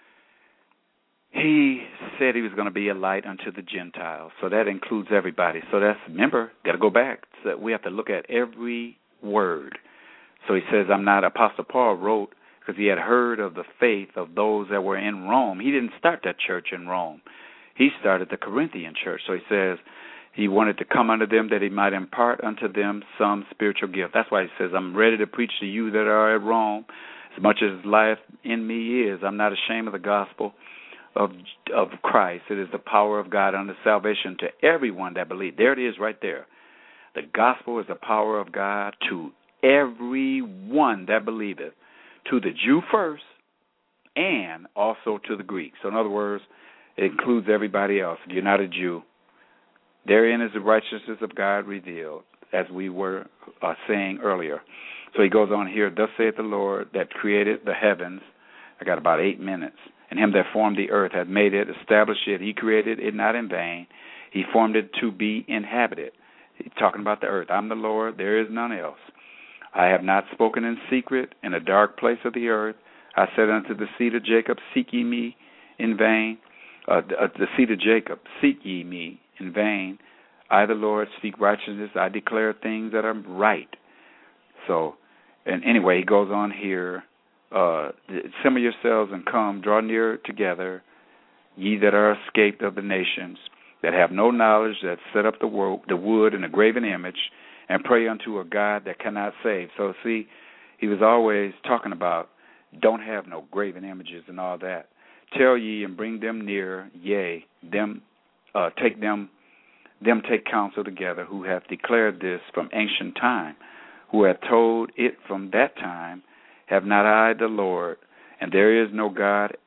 he said he was going to be a light unto the Gentiles. So that includes everybody. So that's, remember, got to go back. So we have to look at every word. So he says, I'm not, Apostle Paul wrote, because he had heard of the faith of those that were in Rome. He didn't start that church in Rome. He started the Corinthian church. So he says he wanted to come unto them that he might impart unto them some spiritual gift. That's why he says, I'm ready to preach to you that are at Rome. As much as life in me is, I'm not ashamed of the gospel of of Christ. It is the power of God unto salvation to everyone that believes. There it is right there. The gospel is the power of God to everyone that believeth, to the Jew first and also to the Greek. So in other words, it includes everybody else. If you're not a Jew, therein is the righteousness of God revealed, as we were uh, saying earlier. So he goes on here, thus saith the Lord that created the heavens. I got about eight minutes. And him that formed the earth hath made it, established it. He created it not in vain. He formed it to be inhabited. He's talking about the earth. I'm the Lord, there is none else. I have not spoken in secret in a dark place of the earth. I said unto the seed of Jacob, seek ye me in vain. Uh, the, uh, the seed of Jacob, seek ye me in vain. I, the Lord, speak righteousness. I declare things that are right. So, and anyway, he goes on here. Uh, assemble yourselves and come, draw near together, ye that are escaped of the nations, that have no knowledge, that set up the, wo- the wood and the graven image, and pray unto a God that cannot save. So, see, he was always talking about don't have no graven images and all that. Tell ye and bring them near, yea, them uh, take them, them take counsel together, who have declared this from ancient time, who have told it from that time. Have not I the Lord, and there is no God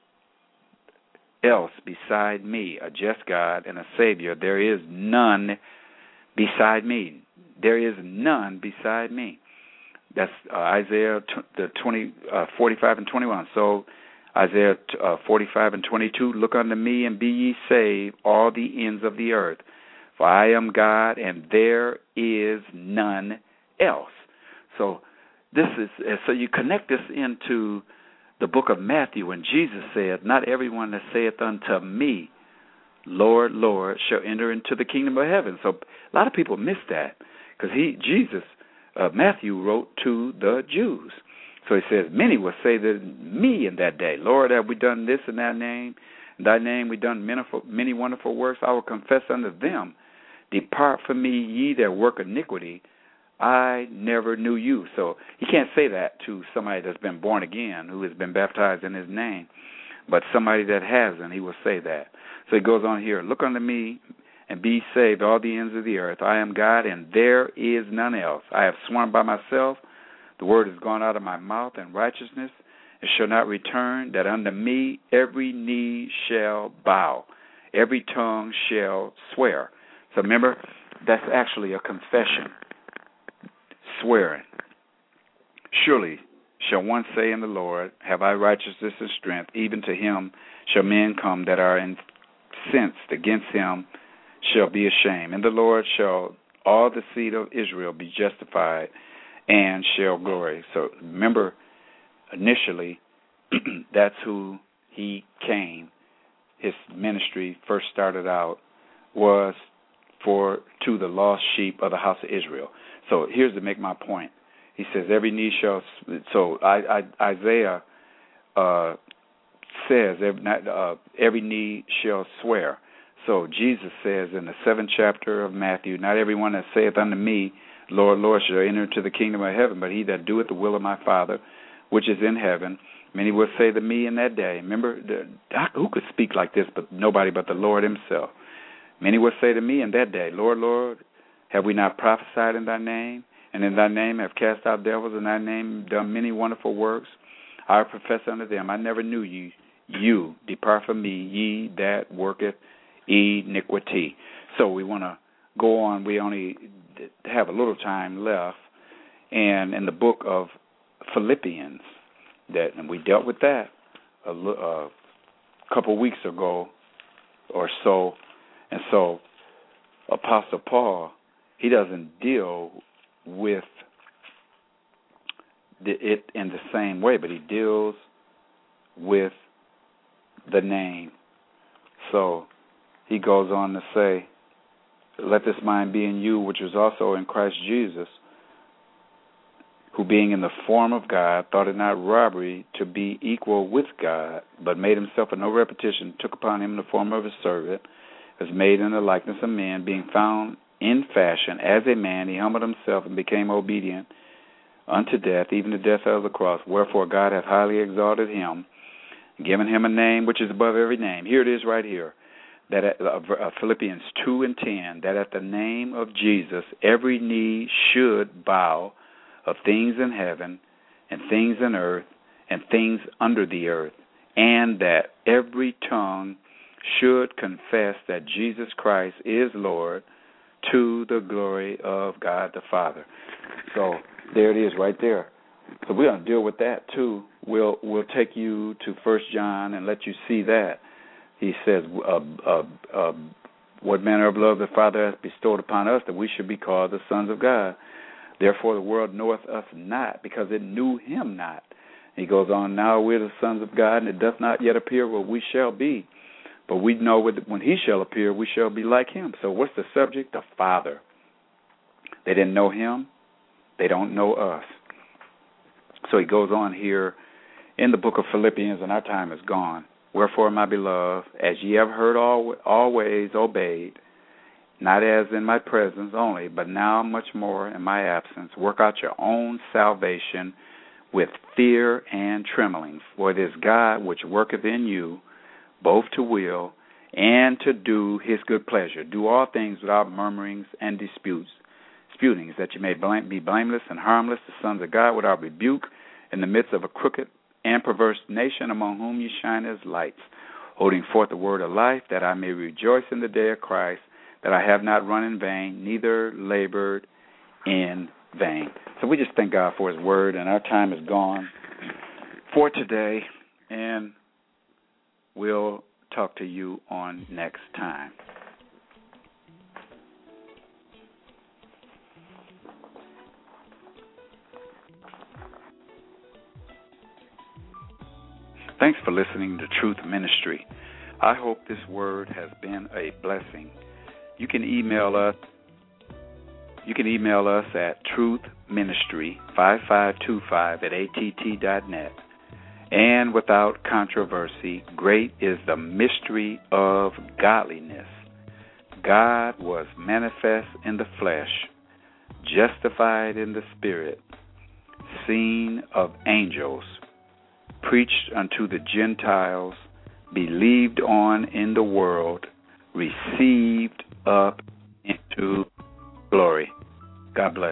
else beside me, a just God and a Savior. There is none beside me. There is none beside me. That's uh, Isaiah t- the twenty, uh, forty-five and twenty-one. So Isaiah uh, forty-five and twenty-two, look unto me and be ye saved, all the ends of the earth. For I am God, and there is none else. So this is so you connect this into the book of Matthew when Jesus said, not everyone that saith unto me, Lord, Lord, shall enter into the kingdom of heaven. So a lot of people miss that because he, Jesus, uh, Matthew wrote to the Jews. So he says, many will say to me in that day, Lord, have we done this in thy name? In thy name we done many, many wonderful works. I will confess unto them, depart from me, ye that work iniquity. I never knew you. So he can't say that to somebody that's been born again, who has been baptized in his name. But somebody that hasn't, he will say that. So he goes on here, look unto me and be saved, all the ends of the earth. I am God, and there is none else. I have sworn by myself, the word has gone out of my mouth in righteousness, and shall not return, that unto me every knee shall bow, every tongue shall swear. So remember, that's actually a confession. Swearing. Surely shall one say in the Lord, have I righteousness and strength, even to him shall men come that are incensed against him shall be ashamed. And the Lord shall all the seed of Israel be justified and shall glory. So remember, initially, that's who he came. His ministry first started out was for to the lost sheep of the house of Israel. So here's to make my point. He says every knee shall. So I, I, Isaiah uh, says every, uh, every knee shall swear. So Jesus says in the seventh chapter of Matthew, not everyone that saith unto me, Lord, Lord, shall enter into the kingdom of heaven, but he that doeth the will of my Father, which is in heaven. Many will say to me in that day. Remember, the, who could speak like this? But nobody but the Lord himself. Many will say to me in that day, Lord, Lord, have we not prophesied in thy name? And in thy name have cast out devils, in thy name done many wonderful works? I profess unto them, I never knew you. You, depart from me, ye that worketh iniquity. So we want to go on. We only have a little time left. And in the book of Philippians, that and we dealt with that a, a couple weeks ago or so. And so Apostle Paul, he doesn't deal with the, it in the same way, but he deals with the name. So he goes on to say, let this mind be in you, which was also in Christ Jesus, who being in the form of God, thought it not robbery to be equal with God, but made himself of no repetition, took upon him the form of a servant, was made in the likeness of men, being found in fashion as a man, he humbled himself and became obedient unto death, even the death of the cross. Wherefore God hath highly exalted him, given him a name which is above every name. Here it is right here, that at, uh, Philippians two and ten, that at the name of Jesus every knee should bow, of things in heaven and things in earth and things under the earth, and that every tongue should confess that Jesus Christ is Lord, to the glory of God the Father. So there it is right there. So we're going to deal with that too. We'll we'll take you to First John and let you see that. He says, uh, uh, uh, what manner of love the Father hath bestowed upon us, that we should be called the sons of God. Therefore the world knoweth us not, because it knew him not. He goes on, now we're the sons of God, and it doth not yet appear what we shall be. But we know when he shall appear, we shall be like him. So what's the subject? The Father. They didn't know him. They don't know us. So he goes on here in the book of Philippians, and our time is gone. Wherefore, my beloved, as ye have heard al- always obeyed, not as in my presence only, but now much more in my absence, work out your own salvation with fear and trembling. For it is God which worketh in you, both to will and to do his good pleasure. Do all things without murmurings and disputes, disputings, that you may be blameless and harmless, the sons of God, without rebuke, in the midst of a crooked and perverse nation, among whom ye shine as lights, holding forth the word of life, that I may rejoice in the day of Christ, that I have not run in vain, neither labored in vain. So we just thank God for his word, and our time is gone for today, and we'll talk to you on next time. Thanks for listening to Truth Ministry. I hope this word has been a blessing. You can email us. You can email us at truthministry five five two five at a t t dot net. And without controversy, great is the mystery of godliness. God was manifest in the flesh, justified in the spirit, seen of angels, preached unto the Gentiles, believed on in the world, received up into glory. God bless.